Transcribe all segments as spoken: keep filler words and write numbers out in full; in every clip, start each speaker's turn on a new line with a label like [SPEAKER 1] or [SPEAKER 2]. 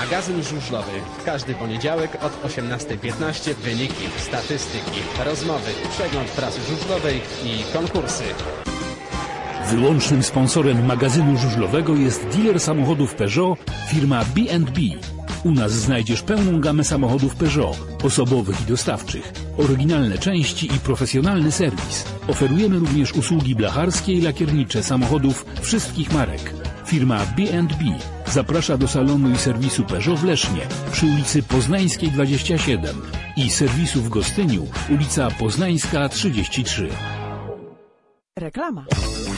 [SPEAKER 1] Magazyn żużlowy. Każdy poniedziałek od osiemnastej piętnaście wyniki, statystyki, rozmowy, przegląd prasy żużlowej i konkursy.
[SPEAKER 2] Wyłącznym sponsorem magazynu żużlowego jest dealer samochodów Peugeot, firma B and B. U nas znajdziesz pełną gamę samochodów Peugeot, osobowych i dostawczych, oryginalne części i profesjonalny serwis. Oferujemy również usługi blacharskie i lakiernicze samochodów wszystkich marek. Firma B and B zaprasza do salonu i serwisu Peugeot w Lesznie przy ulicy Poznańskiej dwadzieścia siedem i serwisu w Gostyniu, ulica Poznańska trzydzieści trzy.
[SPEAKER 3] Reklama.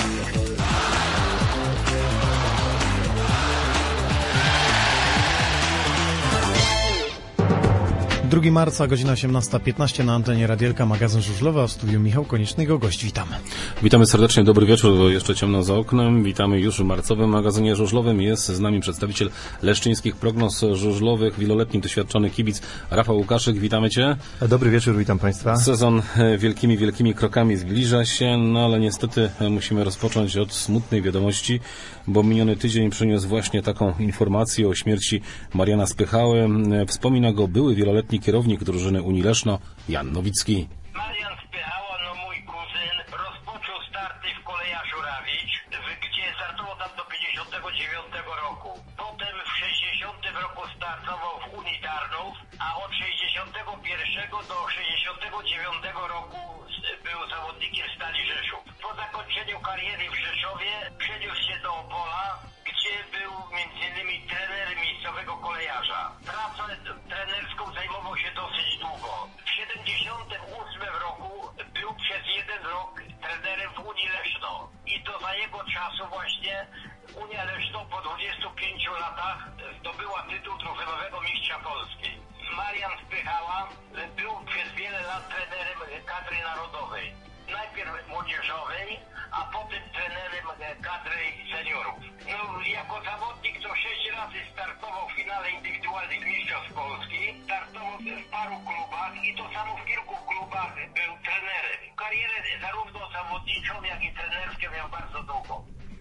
[SPEAKER 4] drugiego marca, godzina osiemnasta piętnaście na antenie Radielka, magazyn żużlowy, a w studiu Michał Konieczny, jego gość. Witamy.
[SPEAKER 5] Witamy serdecznie, dobry wieczór, bo jeszcze ciemno za oknem. Witamy już w marcowym magazynie żużlowym. Jest z nami przedstawiciel leszczyńskich prognoz żużlowych, wieloletni doświadczony kibic Rafał Łukaszyk. Witamy Cię.
[SPEAKER 6] Dobry wieczór, witam Państwa.
[SPEAKER 5] Sezon wielkimi, wielkimi krokami zbliża się, no ale niestety musimy rozpocząć od smutnej wiadomości, bo miniony tydzień przyniósł właśnie taką informację o śmierci Mariana Spychały. Wspomina go były wieloletni kierownik drużyny Unii Leszno, Jan Nowicki.
[SPEAKER 7] Marian Spychała, no mój kuzyn, rozpoczął starty w Kolejarzu Rawicz, gdzie startował tam do pięćdziesiątego dziewiątego roku. Potem w sześćdziesiątym roku startował w Unii Tarnów, a od sześćdziesiątego pierwszego do sześćdziesiątego dziewiątego roku był zawodnikiem Stali Rzeszów. Po zakończeniu kariery w Rzeszowie przeniósł się do Opola, gdzie był między innymi trenerem miejscowego kolejarza. Pracą trenerską zajmował się dosyć długo. W siedemdziesiątym ósmym roku był przez jeden rok trenerem w Unii Leszno. I to za jego czasu właśnie Unia Leszno po dwudziestu pięciu latach zdobyła tytuł drużynowego mistrza Polski. Marian Spychała był przez wiele lat trenerem kadry narodowej. Najpierw młodzieżowej, a potem trenerem kadry seniorów. No, jako zawodnik co sześć razy startował w finale indywidualnych mistrzostw Polski, startował w paru klubach i to samo w kilku klubach był trenerem. Karierę zarówno zawodniczą, jak i trenerską miał bardzo długo.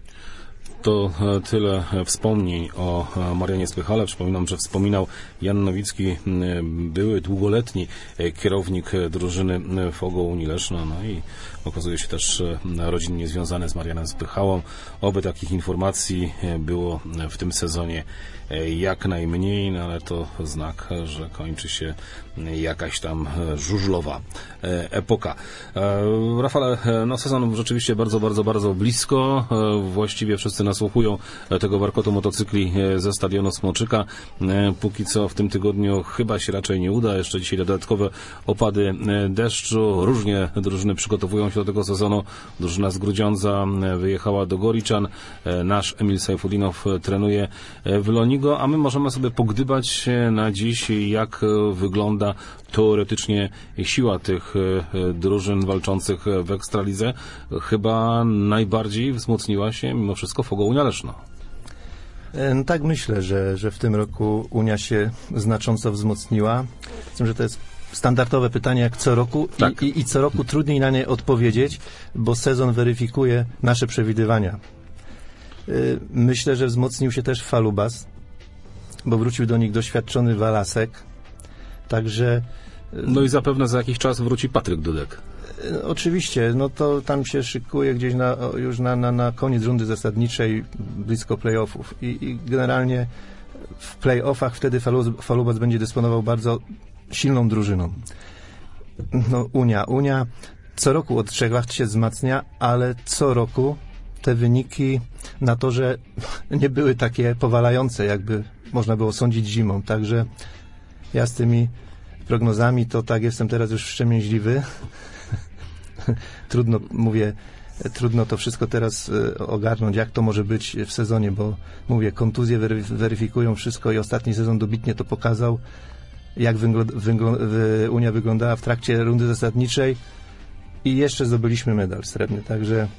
[SPEAKER 5] To tyle wspomnień o Marianie Spychale. Przypominam, że wspominał Jan Nowicki, były długoletni kierownik drużyny Fogo Unii Leszno, no i okazuje się też rodzinnie związany z Marianem Spychałą. Oby takich informacji było w tym sezonie jak najmniej, no ale to znak, że kończy się jakaś tam żużlowa epoka. Rafale, no sezon rzeczywiście bardzo, bardzo, bardzo blisko. Właściwie wszyscy nasłuchują tego warkotu motocykli ze stadionu Smoczyka. Póki co w tym tygodniu chyba się raczej nie uda. Jeszcze dzisiaj dodatkowe opady deszczu. Różnie drużyny przygotowują się do tego sezonu. Drużyna z Grudziądza wyjechała do Goriczan. Nasz Emil Sajfudinow trenuje w Lonigo, a my możemy sobie pogdybać na dziś, jak wygląda teoretycznie siła tych drużyn walczących w Ekstralidze. Chyba najbardziej wzmocniła się mimo wszystko Fogo Unia Leszno.
[SPEAKER 6] No tak myślę, że, że w tym roku Unia się znacząco wzmocniła. Z tym, że to jest standardowe pytanie jak co roku tak. i, i, i co roku trudniej na nie odpowiedzieć, bo sezon weryfikuje nasze przewidywania. Myślę, że wzmocnił się też Falubas, bo wrócił do nich doświadczony Walasek. Także...
[SPEAKER 5] No i zapewne za jakiś czas wróci Patryk Dudek.
[SPEAKER 6] Oczywiście, no to tam się szykuje gdzieś na, już na, na, na koniec rundy zasadniczej, blisko play-offów. I, i generalnie w play-offach wtedy Falubas będzie dysponował bardzo silną drużyną. No Unia, Unia co roku od trzech lat się wzmacnia, ale co roku te wyniki na torze nie były takie powalające, jakby można było sądzić zimą. Także ja z tymi prognozami to tak jestem teraz już wstrzemięźliwy. Trudno, mówię, trudno to wszystko teraz ogarnąć, jak to może być w sezonie, bo mówię, kontuzje weryfikują wszystko i ostatni sezon dobitnie to pokazał, jak wygl- wygl- Unia wyglądała w trakcie rundy zasadniczej i jeszcze zdobyliśmy medal srebrny, także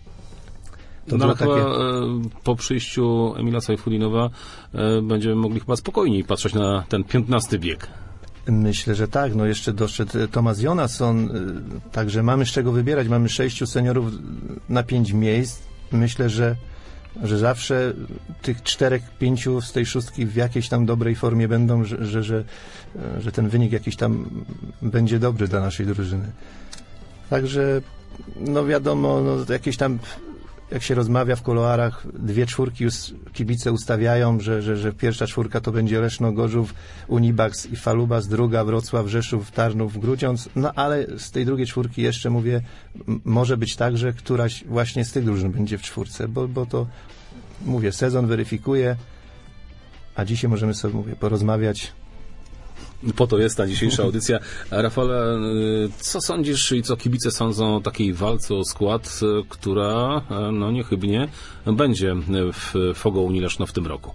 [SPEAKER 6] to
[SPEAKER 5] no ale
[SPEAKER 6] takie...
[SPEAKER 5] chyba po przyjściu Emila Sajfudinowa będziemy mogli chyba spokojniej patrzeć na ten piętnasty bieg.
[SPEAKER 6] Myślę, że tak. No jeszcze doszedł Tomasz Jonasson, także mamy z czego wybierać. Mamy sześciu seniorów na pięć miejsc. Myślę, że że zawsze tych czterech, pięciu z tej szóstki w jakiejś tam dobrej formie będą, że, że, że, że ten wynik jakiś tam będzie dobry dla naszej drużyny. Także, no wiadomo, no jakieś tam, jak się rozmawia w kuluarach, dwie czwórki już kibice ustawiają, że, że, że pierwsza czwórka to będzie Leszno, Gorzów, Unibax i Falubas, druga Wrocław, Rzeszów, Tarnów, Grudziądz, no ale z tej drugiej czwórki jeszcze mówię, m- może być tak, że któraś właśnie z tych drużyn będzie w czwórce, bo, bo to, mówię, sezon weryfikuje, a dzisiaj możemy sobie, mówię, porozmawiać.
[SPEAKER 5] Po to jest ta dzisiejsza audycja. Rafale, co sądzisz i co kibice sądzą o takiej walce o skład, która no niechybnie będzie w Fogo Unii Leszno w tym roku?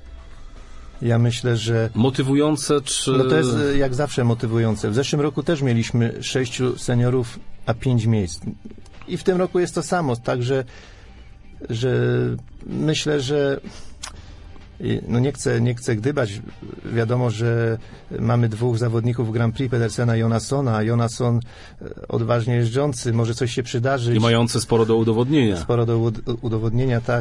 [SPEAKER 6] Ja myślę, że...
[SPEAKER 5] Motywujące, czy...
[SPEAKER 6] No to jest jak zawsze motywujące. W zeszłym roku też mieliśmy sześciu seniorów, a pięć miejsc. I w tym roku jest to samo. Także, że myślę, że no nie chcę, nie chcę gdybać. Wiadomo, że mamy dwóch zawodników Grand Prix, Pedersena i Jonassona, a Jonasson odważnie jeżdżący, może coś się przydarzyć.
[SPEAKER 5] I mający sporo do udowodnienia.
[SPEAKER 6] Sporo do udowodnienia, tak,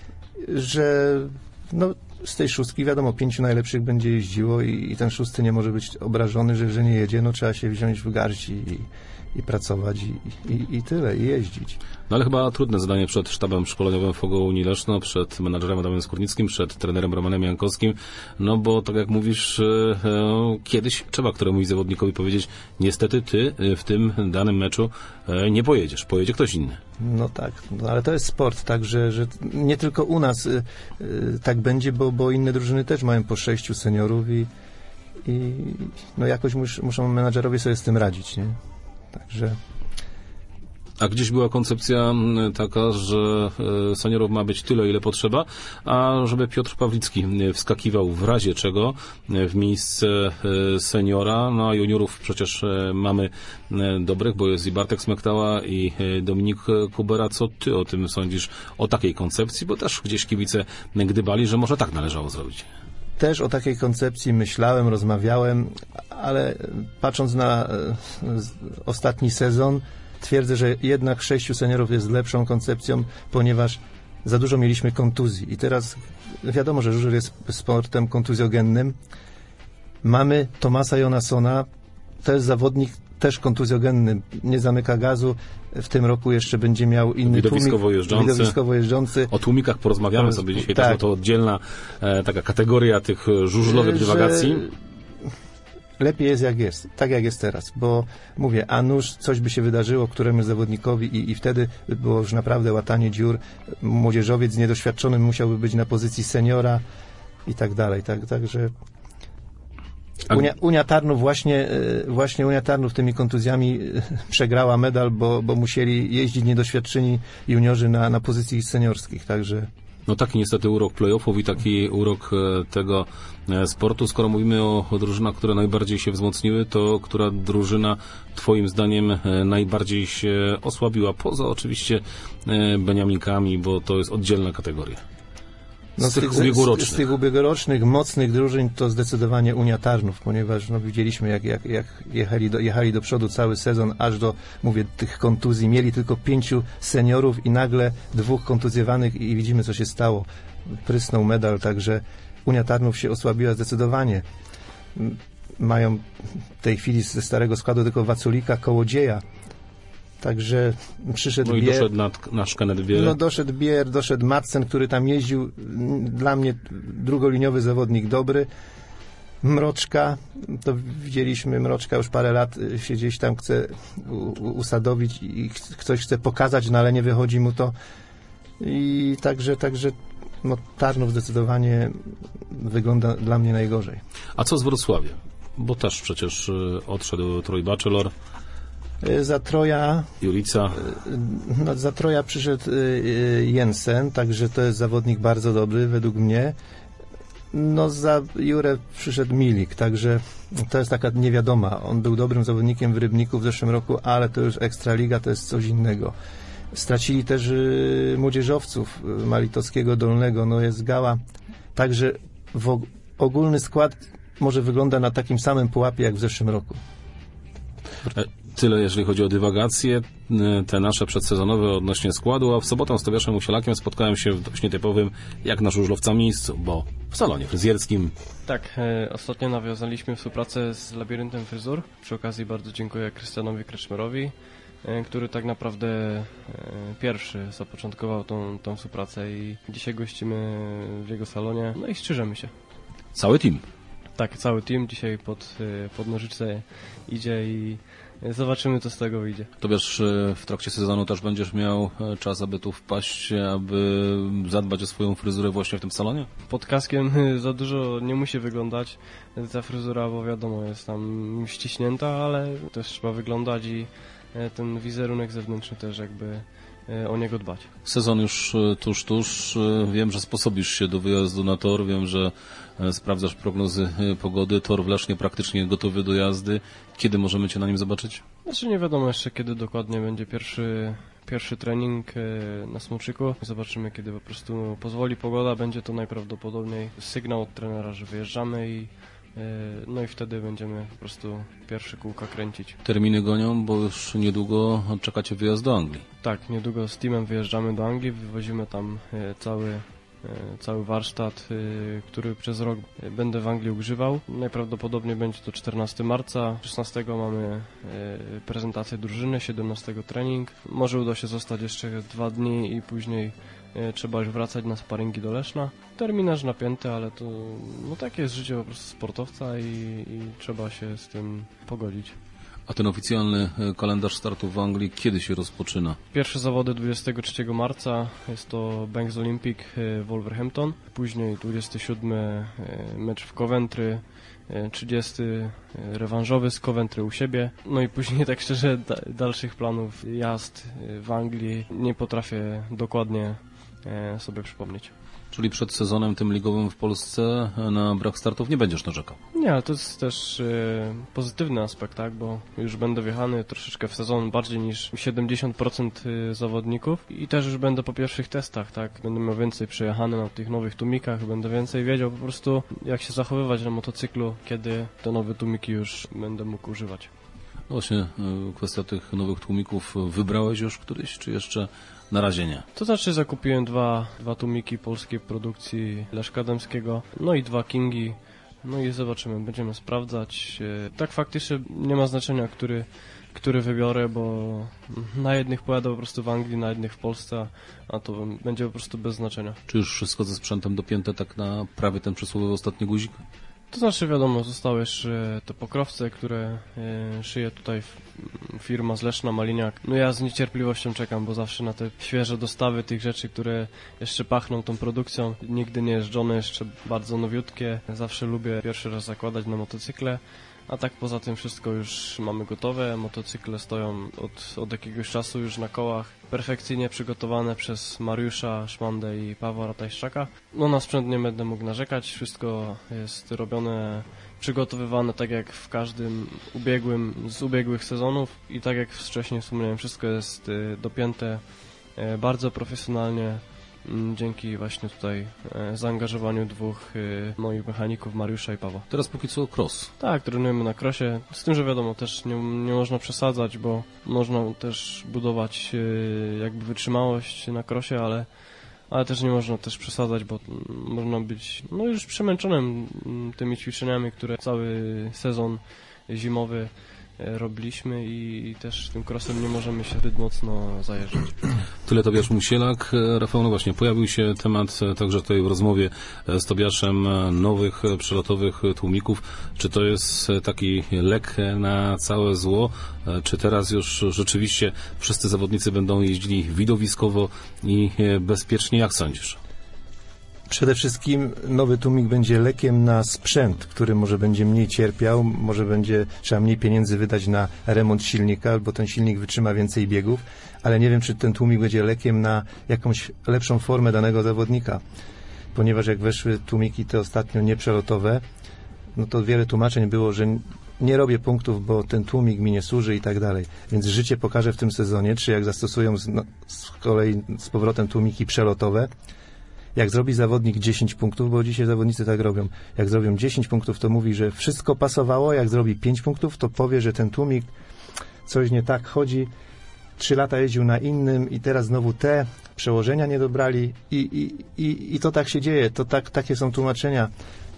[SPEAKER 6] że no z tej szóstki, wiadomo, pięciu najlepszych będzie jeździło i, i ten szósty nie może być obrażony, że, że nie jedzie, no trzeba się wziąć w garść i, i pracować i, i, i tyle, i jeździć.
[SPEAKER 5] No ale chyba trudne zadanie przed sztabem szkoleniowym Fogo Unii Leszno, przed menadżerem Adamem Skórnickim, przed trenerem Romanem Jankowskim, no bo tak jak mówisz, e, kiedyś trzeba któremuś zawodnikowi powiedzieć, niestety ty w tym danym meczu e, nie pojedziesz, pojedzie ktoś inny.
[SPEAKER 6] No tak, no ale to jest sport, tak, że, że nie tylko u nas y, y, tak będzie, bo, bo inne drużyny też mają po sześciu seniorów i, i no jakoś mus, muszą menadżerowie sobie z tym radzić, nie? Także...
[SPEAKER 5] A gdzieś była koncepcja taka, że seniorów ma być tyle, ile potrzeba, a żeby Piotr Pawlicki wskakiwał w razie czego w miejsce seniora, no a juniorów przecież mamy dobrych, bo jest i Bartek Smektała i Dominik Kubera. Co ty o tym sądzisz, o takiej koncepcji? Bo też gdzieś kibice gdybali, że może tak należało zrobić.
[SPEAKER 6] Też o takiej koncepcji myślałem, rozmawiałem, ale patrząc na ostatni sezon, twierdzę, że jednak sześciu seniorów jest lepszą koncepcją, ponieważ za dużo mieliśmy kontuzji. I teraz wiadomo, że żużel jest sportem kontuzjogennym. Mamy Tomasa Jonassona, to jest zawodnik też kontuzjogenny, nie zamyka gazu. W tym roku jeszcze będzie miał inny
[SPEAKER 5] widowiskowo
[SPEAKER 6] tłumik,
[SPEAKER 5] jeżdżący.
[SPEAKER 6] widowiskowo jeżdżący.
[SPEAKER 5] O tłumikach porozmawiamy sobie dzisiaj,
[SPEAKER 6] tak.
[SPEAKER 5] Też, bo to oddzielna e, taka kategoria tych żużlowych dywagacji.
[SPEAKER 6] Lepiej jest jak jest, tak jak jest teraz, bo mówię, a nuż coś by się wydarzyło któremuś zawodnikowi i, i wtedy by było już naprawdę łatanie dziur, młodzieżowiec niedoświadczony musiałby być na pozycji seniora i tak dalej, tak, także Unia, Unia Tarnów właśnie, właśnie Unia Tarnów tymi kontuzjami przegrała medal, bo, bo musieli jeździć niedoświadczeni juniorzy na, na pozycji seniorskich, także...
[SPEAKER 5] No taki niestety urok play-offów i taki urok tego sportu. Skoro mówimy o, o drużynach, które najbardziej się wzmocniły, to która drużyna twoim zdaniem najbardziej się osłabiła? Poza oczywiście Beniaminkami, bo to jest oddzielna kategoria. Z,
[SPEAKER 6] no, z,
[SPEAKER 5] tych,
[SPEAKER 6] tych
[SPEAKER 5] ubiegłorocznych.
[SPEAKER 6] Z, z tych ubiegłorocznych, mocnych drużyn to zdecydowanie Unia Tarnów, ponieważ no, widzieliśmy, jak, jak, jak jechali, do, jechali do przodu cały sezon, aż do, mówię, tych kontuzji. Mieli tylko pięciu seniorów i nagle dwóch kontuzjowanych i widzimy, co się stało. Prysnął medal, także Unia Tarnów się osłabiła zdecydowanie. Mają w tej chwili ze starego składu tylko Waculika, Kołodzieja. Także przyszedł
[SPEAKER 5] No i
[SPEAKER 6] Bier,
[SPEAKER 5] doszedł nad, nasz Kenneth Bier.
[SPEAKER 6] No doszedł Bier, doszedł Madsen, który tam jeździł. Dla mnie drugoliniowy zawodnik dobry. Mroczka, to widzieliśmy, Mroczka już parę lat się gdzieś tam chce usadowić i ktoś chce pokazać, no ale nie wychodzi mu to. I także, także no, Tarnów zdecydowanie wygląda dla mnie najgorzej.
[SPEAKER 5] A co z Wrocławiem? Bo też przecież odszedł Troy Bachelor.
[SPEAKER 6] Za Troja
[SPEAKER 5] Julica.
[SPEAKER 6] No, za Troja przyszedł Jensen, także to jest zawodnik bardzo dobry według mnie. No za Jurę przyszedł Milik, także to jest taka niewiadoma. On był dobrym zawodnikiem w Rybniku w zeszłym roku, ale to już Ekstraliga, to jest coś innego. Stracili też y, młodzieżowców y, Malitowskiego Dolnego, no jest Gała. Także w, ogólny skład może wygląda na takim samym pułapie jak w zeszłym roku.
[SPEAKER 5] Tyle, jeżeli chodzi o dywagacje, te nasze przedsezonowe odnośnie składu, a w sobotę z Tobiaszem Musielakiem spotkałem się w dość nietypowym, jak na żużlowca miejscu, bo w salonie fryzjerskim.
[SPEAKER 8] Tak, e, ostatnio nawiązaliśmy współpracę z Labiryntem Fryzur. Przy okazji bardzo dziękuję Krystianowi Kreczmerowi, e, który tak naprawdę e, pierwszy zapoczątkował tą, tą współpracę i dzisiaj gościmy w jego salonie, no i strzyżemy się.
[SPEAKER 5] Cały team.
[SPEAKER 8] Tak, cały team dzisiaj pod, pod nożyczce idzie i zobaczymy, co z tego wyjdzie.
[SPEAKER 5] Tobiasz, w trakcie sezonu też będziesz miał czas, aby tu wpaść, aby zadbać o swoją fryzurę właśnie w tym salonie?
[SPEAKER 8] Pod kaskiem za dużo nie musi wyglądać ta fryzura, bo wiadomo, jest tam ściśnięta, ale też trzeba wyglądać i ten wizerunek zewnętrzny też jakby o niego dbać.
[SPEAKER 5] Sezon już tuż, tuż. Wiem, że sposobisz się do wyjazdu na tor. Wiem, że sprawdzasz prognozy pogody. Tor w Lesznie praktycznie gotowy do jazdy. Kiedy możemy Cię na nim zobaczyć?
[SPEAKER 8] Znaczy nie wiadomo jeszcze, kiedy dokładnie będzie pierwszy, pierwszy trening na Smoczyku. Zobaczymy, kiedy po prostu pozwoli pogoda. Będzie to najprawdopodobniej sygnał od trenera, że wyjeżdżamy i no i wtedy będziemy po prostu pierwsze kółka kręcić.
[SPEAKER 5] Terminy gonią, bo już niedługo czekacie wyjazd do Anglii.
[SPEAKER 8] Tak, niedługo z teamem wyjeżdżamy do Anglii, wywozimy tam cały, cały warsztat, który przez rok będę w Anglii używał. Najprawdopodobniej będzie to czternastego marca, szesnastego mamy prezentację drużyny, siedemnastego trening. Może uda się zostać jeszcze dwa dni i później trzeba już wracać na sparingi do Leszna. Terminarz napięty, ale to no takie jest życie po prostu sportowca i, i trzeba się z tym pogodzić.
[SPEAKER 5] A ten oficjalny kalendarz startów w Anglii kiedy się rozpoczyna?
[SPEAKER 8] Pierwsze zawody dwudziestego trzeciego marca, jest to Banks Olympic w Wolverhampton. Później dwudziestego siódmego mecz w Coventry, trzydziesty rewanżowy z Coventry u siebie. No i później tak szczerze da, dalszych planów jazd w Anglii nie potrafię dokładnie sobie przypomnieć.
[SPEAKER 5] Czyli przed sezonem tym ligowym w Polsce na brak startów nie będziesz narzekał?
[SPEAKER 8] Nie, ale to jest też y, pozytywny aspekt, tak, bo już będę wjechany troszeczkę w sezon bardziej niż siedemdziesiąt procent zawodników i też już będę po pierwszych testach, tak, będę miał więcej przejechany na tych nowych tłumikach, będę więcej wiedział po prostu jak się zachowywać na motocyklu, kiedy te nowe tłumiki już będę mógł używać.
[SPEAKER 5] No właśnie, y, kwestia tych nowych tłumików, wybrałeś już któryś, czy jeszcze na razie nie?
[SPEAKER 8] To znaczy zakupiłem dwa, dwa tłumiki polskiej produkcji Leszka Dębskiego, no i dwa Kingi, no i zobaczymy, będziemy sprawdzać. Tak faktycznie nie ma znaczenia, który, który wybiorę, bo na jednych pojadę po prostu w Anglii, na jednych w Polsce, a to będzie po prostu bez znaczenia.
[SPEAKER 5] Czy już wszystko ze sprzętem dopięte tak na prawie ten przysłowiowy ostatni guzik?
[SPEAKER 8] To znaczy wiadomo, zostały jeszcze te pokrowce, które szyje tutaj firma z Leszna, Maliniak. No ja z niecierpliwością czekam, bo zawsze na te świeże dostawy tych rzeczy, które jeszcze pachną tą produkcją. Nigdy nie jeżdżone, jeszcze bardzo nowiutkie. Zawsze lubię pierwszy raz zakładać na motocykle. A tak poza tym wszystko już mamy gotowe, motocykle stoją od, od jakiegoś czasu już na kołach, perfekcyjnie przygotowane przez Mariusza Szmandę i Pawła Ratajszczaka. No na sprzęt nie będę mógł narzekać, wszystko jest robione, przygotowywane tak jak w każdym ubiegłym, z ubiegłych sezonów i tak jak wcześniej wspomniałem, wszystko jest dopięte bardzo profesjonalnie. Dzięki właśnie tutaj zaangażowaniu dwóch moich mechaników, Mariusza i Pawła.
[SPEAKER 5] Teraz póki co cross.
[SPEAKER 8] Tak, trenujemy na crossie, z tym, że wiadomo, też nie, nie można przesadzać, bo można też budować jakby wytrzymałość na crossie, ale, ale też nie można też przesadzać, bo można być no już przemęczonym tymi ćwiczeniami, które cały sezon zimowy robiliśmy i też tym crossem nie możemy się zbyt mocno zajeżdżać.
[SPEAKER 5] Tyle Tobiasz Musielak. Rafał, no właśnie, pojawił się temat także tutaj w rozmowie z Tobiaszem nowych przelotowych tłumików. Czy to jest taki lek na całe zło? Czy teraz już rzeczywiście wszyscy zawodnicy będą jeździli widowiskowo i bezpiecznie? Jak sądzisz?
[SPEAKER 6] Przede wszystkim nowy tłumik będzie lekiem na sprzęt, który może będzie mniej cierpiał, może będzie trzeba mniej pieniędzy wydać na remont silnika, bo ten silnik wytrzyma więcej biegów, ale nie wiem, czy ten tłumik będzie lekiem na jakąś lepszą formę danego zawodnika, ponieważ jak weszły tłumiki te ostatnio nieprzelotowe, no to wiele tłumaczeń było, że nie robię punktów, bo ten tłumik mi nie służy i tak dalej. Więc życie pokaże w tym sezonie, czy jak zastosują z, no, z kolei z powrotem tłumiki przelotowe, jak zrobi zawodnik dziesięć punktów, bo dzisiaj zawodnicy tak robią, jak zrobią dziesięć punktów, to mówi, że wszystko pasowało, jak zrobi pięć punktów, to powie, że ten tłumik coś nie tak chodzi. Trzy lata jeździł na innym i teraz znowu te przełożenia nie dobrali i, i, i, i to tak się dzieje, to tak, takie są tłumaczenia.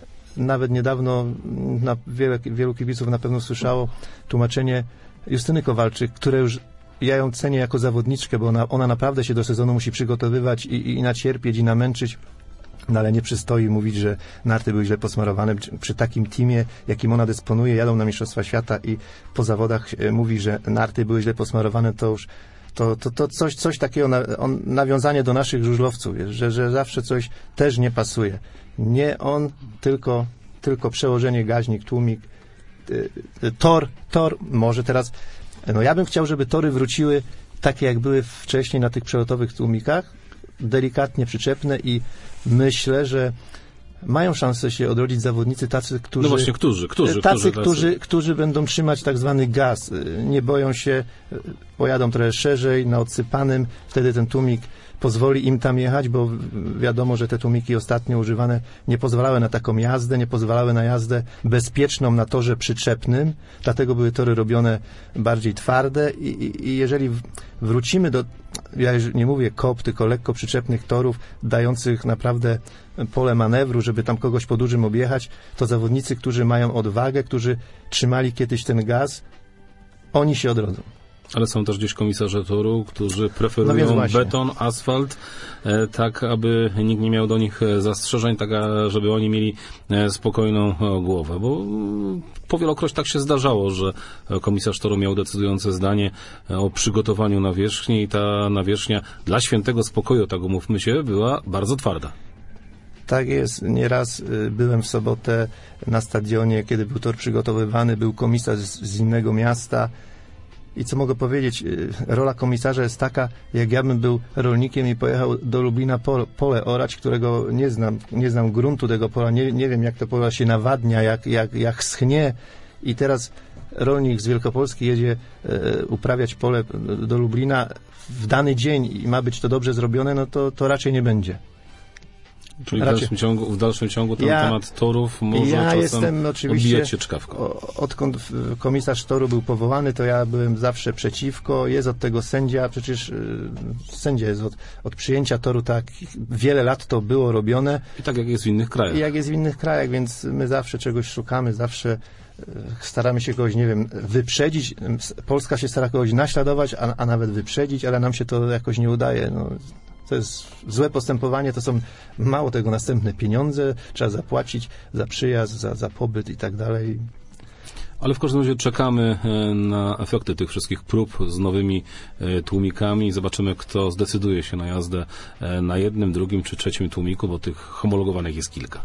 [SPEAKER 6] Nawet niedawno na wiele, wielu kibiców na pewno słyszało tłumaczenie Justyny Kowalczyk, które już ja ją cenię jako zawodniczkę, bo ona, ona naprawdę się do sezonu musi przygotowywać i, i nacierpieć i namęczyć. No ale nie przystoi mówić, że narty były źle posmarowane. Przy takim teamie, jakim ona dysponuje, jadą na Mistrzostwa Świata i po zawodach mówi, że narty były źle posmarowane, to już to, to, to coś, coś takiego, na, on, nawiązanie do naszych żużlowców, jest, że, że zawsze coś też nie pasuje. Nie on, tylko, tylko przełożenie, gaźnik, tłumik, y, y, tor, tor, może teraz, no ja bym chciał, żeby tory wróciły takie, jak były wcześniej na tych przelotowych tłumikach, delikatnie przyczepne i myślę, że mają szansę się odrodzić zawodnicy tacy, którzy...
[SPEAKER 5] No właśnie, którzy? którzy
[SPEAKER 6] tacy,
[SPEAKER 5] którzy,
[SPEAKER 6] którzy,
[SPEAKER 5] tacy?
[SPEAKER 6] którzy będą trzymać tak zwany gaz. Nie boją się, pojadą trochę szerzej, na odsypanym, wtedy ten tłumik pozwoli im tam jechać, bo wiadomo, że te tłumiki ostatnio używane nie pozwalały na taką jazdę, nie pozwalały na jazdę bezpieczną na torze przyczepnym, dlatego były tory robione bardziej twarde i, i, i jeżeli wrócimy do, ja już nie mówię kop, tylko lekko przyczepnych torów, dających naprawdę pole manewru, żeby tam kogoś po dużym objechać, to zawodnicy, którzy mają odwagę, którzy trzymali kiedyś ten gaz, oni się odrodzą.
[SPEAKER 5] Ale są też gdzieś komisarze toru, którzy preferują
[SPEAKER 6] no
[SPEAKER 5] beton, asfalt, e, tak aby nikt nie miał do nich zastrzeżeń, tak a, żeby oni mieli e, spokojną e, głowę, bo e, powielokroć tak się zdarzało, że komisarz toru miał decydujące zdanie e, o przygotowaniu nawierzchni i ta nawierzchnia dla świętego spokoju, tak umówmy się, była bardzo twarda.
[SPEAKER 6] Tak jest. Nieraz y, byłem w sobotę na stadionie, kiedy był tor przygotowywany, był komisarz z, z innego miasta. I co mogę powiedzieć, rola komisarza jest taka, jak ja bym był rolnikiem i pojechał do Lublina pole, pole orać, którego nie znam, nie znam gruntu tego pola, nie, nie wiem jak to pole się nawadnia, jak, jak, jak schnie i teraz rolnik z Wielkopolski jedzie e, uprawiać pole do Lublina w dany dzień i ma być to dobrze zrobione, no to, to raczej nie będzie.
[SPEAKER 5] Czyli w dalszym, ciągu, w dalszym ciągu ten
[SPEAKER 6] ja,
[SPEAKER 5] temat torów może
[SPEAKER 6] ja
[SPEAKER 5] czasem
[SPEAKER 6] jestem oczywiście,
[SPEAKER 5] odbijać się czkawką.
[SPEAKER 6] Odkąd komisarz toru był powołany, to ja byłem zawsze przeciwko. Jest od tego sędzia, przecież y, sędzia jest od, od przyjęcia toru, tak wiele lat to było robione.
[SPEAKER 5] I tak jak jest w innych krajach.
[SPEAKER 6] I jak jest w innych krajach, więc my zawsze czegoś szukamy, zawsze y, staramy się kogoś, nie wiem, wyprzedzić. Polska się stara kogoś naśladować, a, a nawet wyprzedzić, ale nam się to jakoś nie udaje. No. To jest złe postępowanie, to są mało tego następne pieniądze, trzeba zapłacić za przyjazd, za, za pobyt i tak dalej.
[SPEAKER 5] Ale w każdym razie czekamy na efekty tych wszystkich prób z nowymi tłumikami. Zobaczymy, kto zdecyduje się na jazdę na jednym, drugim czy trzecim tłumiku, bo tych homologowanych jest kilka.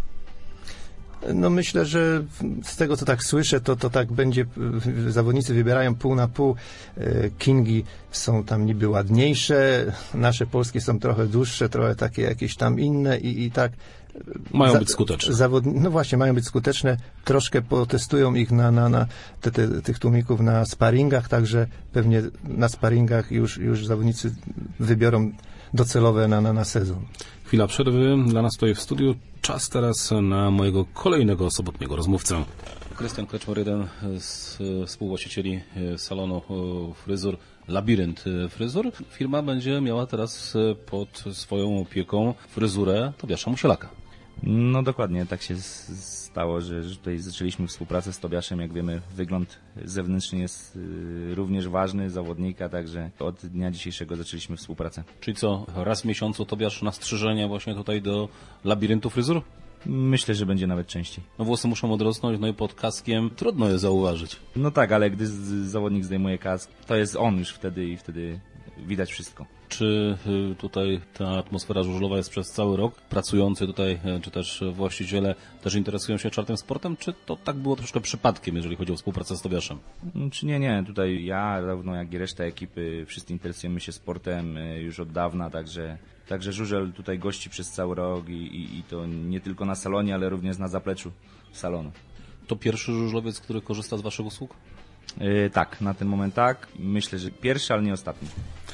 [SPEAKER 6] No myślę, że z tego, co tak słyszę, to, to tak będzie, zawodnicy wybierają pół na pół. Kingi są tam niby ładniejsze, nasze polskie są trochę dłuższe, trochę takie jakieś tam inne i, i tak.
[SPEAKER 5] Mają być skuteczne.
[SPEAKER 6] Zawodni- no właśnie, mają być skuteczne. Troszkę potestują ich na, na, na te, te, tych tłumików na sparingach, także pewnie na sparingach już, już zawodnicy wybiorą docelowe na, na, na sezon.
[SPEAKER 5] Chwila przerwy dla nas tutaj w studiu. Czas teraz na mojego kolejnego sobotniego rozmówcę. Krystian Kleczmar, jeden z współwłaścicieli salonu fryzur Labirynt Fryzur. Firma będzie miała teraz pod swoją opieką fryzurę Tobiasza Musielaka.
[SPEAKER 9] No dokładnie, tak się stało, że, że tutaj zaczęliśmy współpracę z Tobiaszem. Jak wiemy, wygląd zewnętrzny jest y, również ważny zawodnika, także od dnia dzisiejszego zaczęliśmy współpracę.
[SPEAKER 5] Czyli co, raz w miesiącu Tobiasz na strzyżenie właśnie tutaj do Labiryntu Fryzur?
[SPEAKER 9] Myślę, że będzie nawet częściej.
[SPEAKER 5] No włosy muszą odrosnąć, no i pod kaskiem trudno je zauważyć.
[SPEAKER 9] No tak, ale gdy z, zawodnik zdejmuje kask, to jest on już wtedy i wtedy widać wszystko.
[SPEAKER 5] Czy tutaj ta atmosfera żużlowa jest przez cały rok? Pracujący tutaj, czy też właściciele też interesują się czarnym sportem? Czy to tak było troszkę przypadkiem, jeżeli chodzi o współpracę z Tobiaszem?
[SPEAKER 9] Czy nie, nie. Tutaj ja, równo jak i reszta ekipy, wszyscy interesujemy się sportem już od dawna, także, także żużel tutaj gości przez cały rok i, i, i to nie tylko na salonie, ale również na zapleczu salonu.
[SPEAKER 5] To pierwszy żużlowiec, który korzysta z waszych usług?
[SPEAKER 9] Yy, tak, na ten moment tak. Myślę, że pierwszy, ale nie ostatni.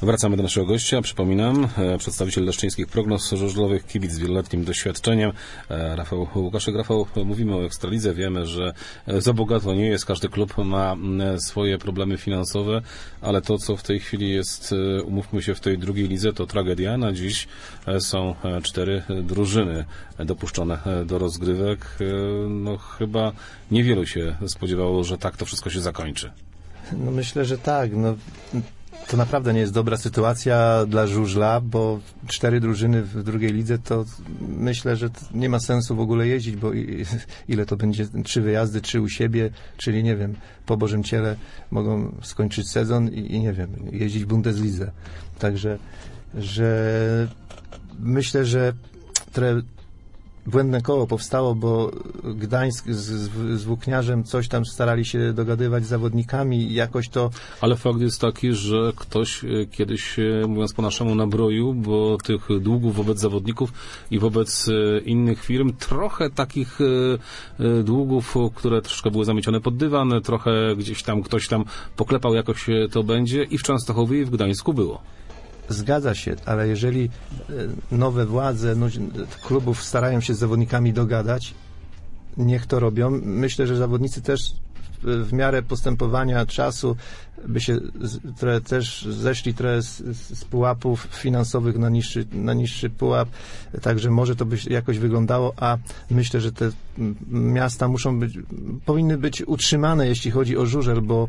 [SPEAKER 5] Wracamy do naszego gościa. Przypominam, e, przedstawiciel leszczyńskich prognoz żużlowych, kibic z wieloletnim doświadczeniem. E, Rafał Łukaszek. Rafał, mówimy o Ekstralidze. Wiemy, że za bogato nie jest. Każdy klub ma e, swoje problemy finansowe, ale to, co w tej chwili jest, e, umówmy się, w tej drugiej lidze, to tragedia. Na dziś e, są e, cztery drużyny dopuszczone e, do rozgrywek. E, no chyba niewielu się spodziewało, że tak to wszystko się zakończy.
[SPEAKER 6] No myślę, że tak. No, to naprawdę nie jest dobra sytuacja dla żużla, bo cztery drużyny w drugiej lidze, to myślę, że nie ma sensu w ogóle jeździć, bo ile to będzie, trzy wyjazdy, trzy u siebie, czyli nie wiem, po Bożym Ciele mogą skończyć sezon i, i nie wiem, jeździć w Bundeslidze. Także, że myślę, że trochę błędne koło powstało, bo Gdańsk z, z, z Włókniarzem coś tam starali się dogadywać z zawodnikami i jakoś to...
[SPEAKER 5] Ale fakt jest taki, że ktoś kiedyś, mówiąc po naszemu, nabroił, bo tych długów wobec zawodników i wobec innych firm, trochę takich długów, które troszkę były zamiecione pod dywan, trochę gdzieś tam ktoś tam poklepał, jakoś to będzie i w Częstochowie i w Gdańsku było.
[SPEAKER 6] Zgadza się, ale jeżeli nowe władze no, klubów starają się z zawodnikami dogadać, niech to robią. Myślę, że zawodnicy też w, w miarę postępowania czasu by się z, trochę też zeszli trochę z, z pułapów finansowych na niższy, na niższy pułap, także może to by jakoś wyglądało, a myślę, że te miasta muszą być, powinny być utrzymane, jeśli chodzi o żużel, bo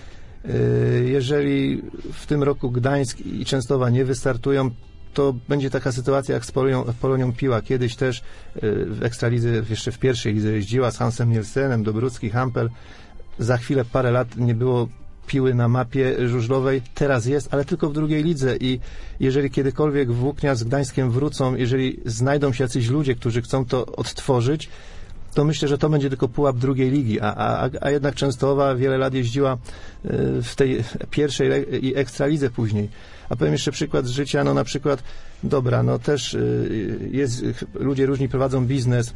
[SPEAKER 6] jeżeli w tym roku Gdańsk i Częstochowa nie wystartują, to będzie taka sytuacja jak z Polonią, Polonią Piła. Kiedyś też w Ekstralidze, jeszcze w pierwszej lidze jeździła z Hansem Nielsenem, Dobrucki, Hampel. Za chwilę, parę lat nie było Piły na mapie żużlowej. Teraz jest, ale tylko w drugiej lidze i jeżeli kiedykolwiek Włóknia z Gdańskiem wrócą, jeżeli znajdą się jacyś ludzie, którzy chcą to odtworzyć, to myślę, że to będzie tylko pułap drugiej ligi, a, a, a jednak Częstochowa wiele lat jeździła w tej pierwszej i Ekstralidze później. A powiem jeszcze przykład z życia, no na przykład, dobra, no też jest, ludzie różni prowadzą biznes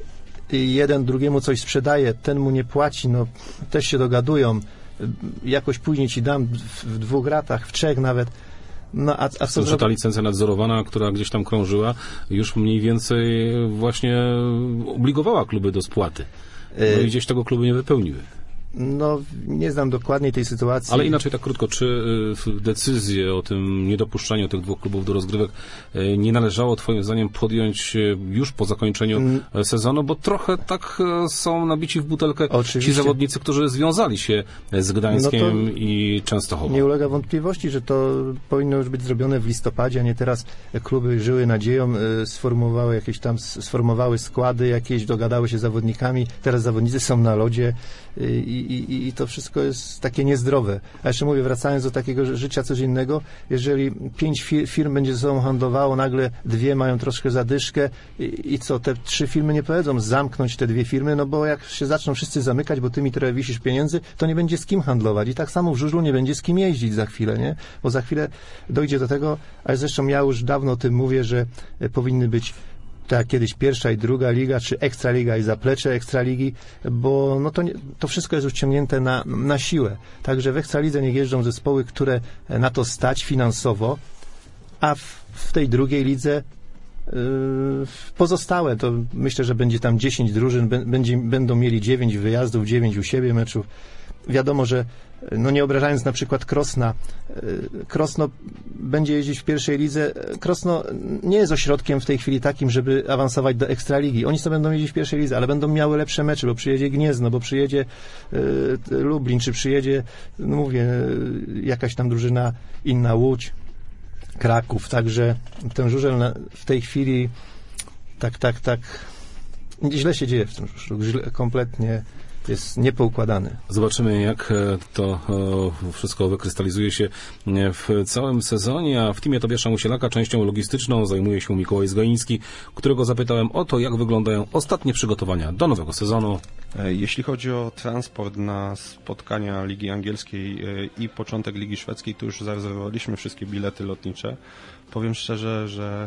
[SPEAKER 6] i jeden drugiemu coś sprzedaje, ten mu nie płaci, no też się dogadują, jakoś później ci dam w, w dwóch ratach, w trzech nawet. No, a, a co
[SPEAKER 5] że ta licencja nadzorowana, która gdzieś tam krążyła, już mniej więcej właśnie obligowała kluby do spłaty. No i gdzieś tego kluby nie wypełniły.
[SPEAKER 6] No, nie znam dokładnie tej sytuacji.
[SPEAKER 5] Ale inaczej tak krótko, czy y, decyzję o tym niedopuszczaniu tych dwóch klubów do rozgrywek y, nie należało twoim zdaniem podjąć y, już po zakończeniu mm. sezonu, bo trochę tak y, są nabici w butelkę Oczywiście. Ci zawodnicy, którzy związali się z Gdańskiem no i Częstochową.
[SPEAKER 6] Nie ulega wątpliwości, że to powinno już być zrobione w listopadzie, a nie teraz kluby żyły nadzieją, y, sformułowały jakieś tam, sformowały składy jakieś, dogadały się z zawodnikami, teraz zawodnicy są na lodzie i I, i to wszystko jest takie niezdrowe. A jeszcze mówię, wracając do takiego życia codziennego, jeżeli pięć fir firm będzie ze sobą handlowało, nagle dwie mają troszkę zadyszkę i, i co, te trzy firmy nie powiedzą zamknąć te dwie firmy, no bo jak się zaczną wszyscy zamykać, bo ty mi trochę wisisz pieniędzy, to nie będzie z kim handlować. I tak samo w żużlu nie będzie z kim jeździć za chwilę, nie? Bo za chwilę dojdzie do tego, ale zresztą ja już dawno o tym mówię, że powinny być tak jak kiedyś pierwsza i druga liga, czy ekstraliga i zaplecze ekstraligi, bo no to, nie, to wszystko jest uciągnięte na, na siłę. Także w ekstralidze niech jeżdżą zespoły, które na to stać finansowo, a w, w tej drugiej lidze yy, pozostałe, to myślę, że będzie tam dziesięć drużyn, będzie, będą mieli dziewięć wyjazdów, dziewięć u siebie meczów. Wiadomo, że no nie obrażając na przykład Krosna, Krosno będzie jeździć w pierwszej lidze. Krosno nie jest ośrodkiem w tej chwili takim, żeby awansować do Ekstraligi. Oni sobie będą jeździć w pierwszej lidze, ale będą miały lepsze mecze, bo przyjedzie Gniezno, bo przyjedzie y, Lublin, czy przyjedzie, no mówię, jakaś tam drużyna inna, Łódź, Kraków. Także ten żużel na, w tej chwili tak, tak, tak źle się dzieje w tym żużlu. Kompletnie jest niepoukładany.
[SPEAKER 5] Zobaczymy, jak to wszystko wykrystalizuje się w całym sezonie, a w teamie Tobiasza Musielaka częścią logistyczną zajmuje się Mikołaj Zgoiński, którego zapytałem o to, jak wyglądają ostatnie przygotowania do nowego sezonu.
[SPEAKER 10] Jeśli chodzi o transport na spotkania Ligi Angielskiej i początek Ligi Szwedzkiej, to już zarezerwowaliśmy wszystkie bilety lotnicze. Powiem szczerze, że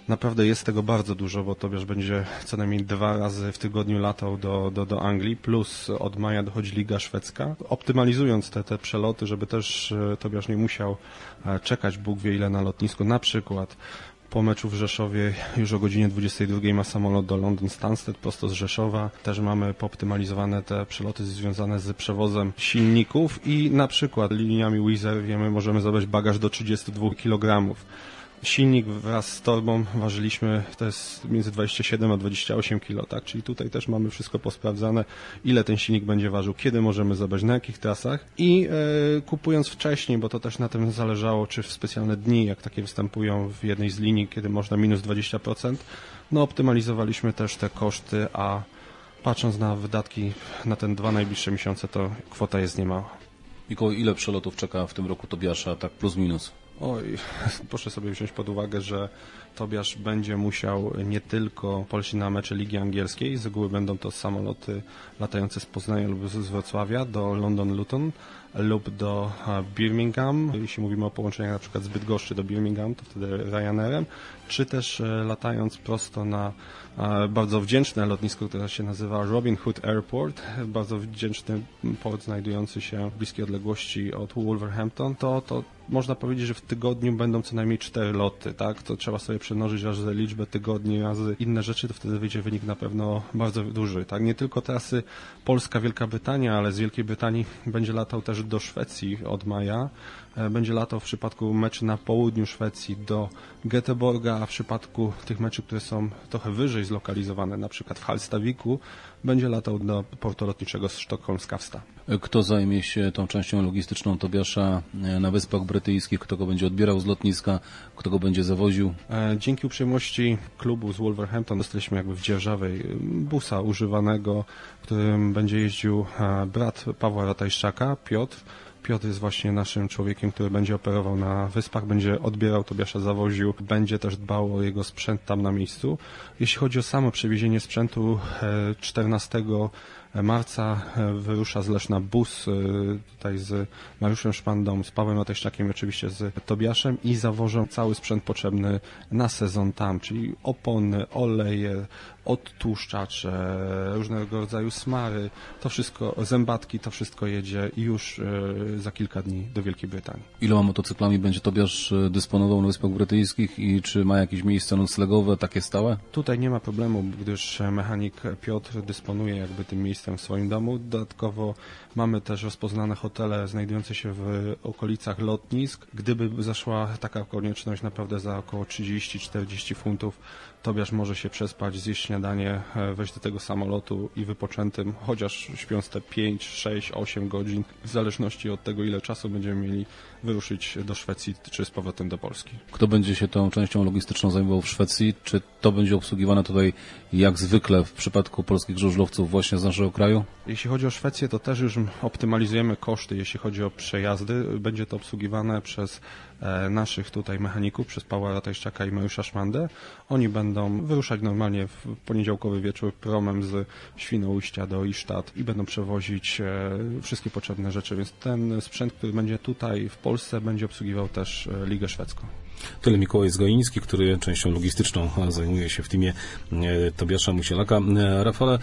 [SPEAKER 10] Naprawdę jest tego bardzo dużo, bo Tobiasz będzie co najmniej dwa razy w tygodniu latał do, do, do Anglii, plus od maja dochodzi Liga Szwedzka. Optymalizując te, te przeloty, żeby też Tobiasz nie musiał czekać Bóg wie ile na lotnisku, na przykład po meczu w Rzeszowie już o godzinie dwudziestej drugiej ma samolot do London Stansted prosto z Rzeszowa. Też mamy pooptymalizowane te przeloty związane z przewozem silników i na przykład liniami Wizz Air wiemy, możemy zabrać bagaż do trzydziestu dwóch kilogramów. Silnik wraz z torbą ważyliśmy, to jest między dwadzieścia siedem a dwadzieścia osiem kilo, tak? Czyli tutaj też mamy wszystko posprawdzane, ile ten silnik będzie ważył, kiedy możemy zabrać, na jakich trasach i e, kupując wcześniej, bo to też na tym zależało, czy w specjalne dni, jak takie występują w jednej z linii, kiedy można minus dwadzieścia procent, no optymalizowaliśmy też te koszty, a patrząc na wydatki na te dwa najbliższe miesiące, to kwota jest niemała.
[SPEAKER 5] Mikołaj, ile przelotów czeka w tym roku Tobiasza, tak plus minus?
[SPEAKER 10] Oj, proszę sobie wziąć pod uwagę, że Tobiasz będzie musiał nie tylko polecieć na mecze Ligi Angielskiej, z reguły będą to samoloty latające z Poznania lub z Wrocławia do London Luton lub do Birmingham, jeśli mówimy o połączeniach na przykład z Bydgoszczy do Birmingham, to wtedy Ryanairem, czy też latając prosto na bardzo wdzięczne lotnisko, które się nazywa Robin Hood Airport, bardzo wdzięczny port znajdujący się w bliskiej odległości od Wolverhampton, to, to można powiedzieć, że w tygodniu będą co najmniej cztery loty, tak? To trzeba sobie przemnożyć razy liczbę tygodni, razy inne rzeczy, to wtedy wyjdzie wynik na pewno bardzo duży, tak? Nie tylko trasy Polska, Wielka Brytania, ale z Wielkiej Brytanii będzie latał też do Szwecji od maja. Będzie latał w przypadku meczy na południu Szwecji do Göteborga, a w przypadku tych meczy, które są trochę wyżej zlokalizowane, na przykład w Hallstaviku, będzie latał do portu lotniczego z Sztokholm-Skavsta.
[SPEAKER 5] Kto zajmie się tą częścią logistyczną Tobiasza na Wyspach Brytyjskich? Kto go będzie odbierał z lotniska? Kto go będzie zawoził?
[SPEAKER 10] Dzięki uprzejmości klubu z Wolverhampton dostaliśmy jakby w dzierżawej busa używanego, którym będzie jeździł brat Pawła Ratajszczaka, Piotr. Piotr jest właśnie naszym człowiekiem, który będzie operował na Wyspach, będzie odbierał Tobiasza, zawoził, będzie też dbał o jego sprzęt tam na miejscu. Jeśli chodzi o samo przewiezienie sprzętu, czternastego marca wyrusza z Leszna bus tutaj z Mariuszem Szpandą, z Pawłem Ratajszczakiem i oczywiście z Tobiaszem i zawożą cały sprzęt potrzebny na sezon tam, czyli opony, oleje, odtłuszczacze, różnego rodzaju smary, to wszystko, zębatki, to wszystko jedzie już za kilka dni do Wielkiej Brytanii.
[SPEAKER 5] Iloma motocyklami będzie Tobiasz dysponował na Wyspach Brytyjskich i czy ma jakieś miejsce noclegowe, takie stałe?
[SPEAKER 10] Tutaj nie ma problemu, gdyż mechanik Piotr dysponuje jakby tym miejscem w swoim domu. Dodatkowo mamy też rozpoznane hotele znajdujące się w okolicach lotnisk. Gdyby zaszła taka konieczność, naprawdę za około trzydzieści czterdzieści funtów Tobiasz może się przespać, zjeść śniadanie, wejść do tego samolotu i wypoczętym, chociaż śpiąc te pięć, sześć, osiem godzin, w zależności od tego, ile czasu będziemy mieli, wyruszyć do Szwecji czy z powrotem do Polski.
[SPEAKER 5] Kto będzie się tą częścią logistyczną zajmował w Szwecji? Czy to będzie obsługiwane tutaj jak zwykle w przypadku polskich żużlowców właśnie z naszego kraju?
[SPEAKER 10] Jeśli chodzi o Szwecję, to też już optymalizujemy koszty, jeśli chodzi o przejazdy. Będzie to obsługiwane przez e, naszych tutaj mechaników, przez Pawła Ratajszczaka i Mariusza Szmandę. Oni będą wyruszać normalnie w poniedziałkowy wieczór promem z Świnoujścia do Istad i będą przewozić e, wszystkie potrzebne rzeczy, więc ten sprzęt, który będzie tutaj w Polsce, będzie obsługiwał też e, Ligę Szwedzką.
[SPEAKER 5] Tyle Mikołaj Zgoiński, który częścią logistyczną zajmuje się w teamie Tobiasza Musielaka. Rafale,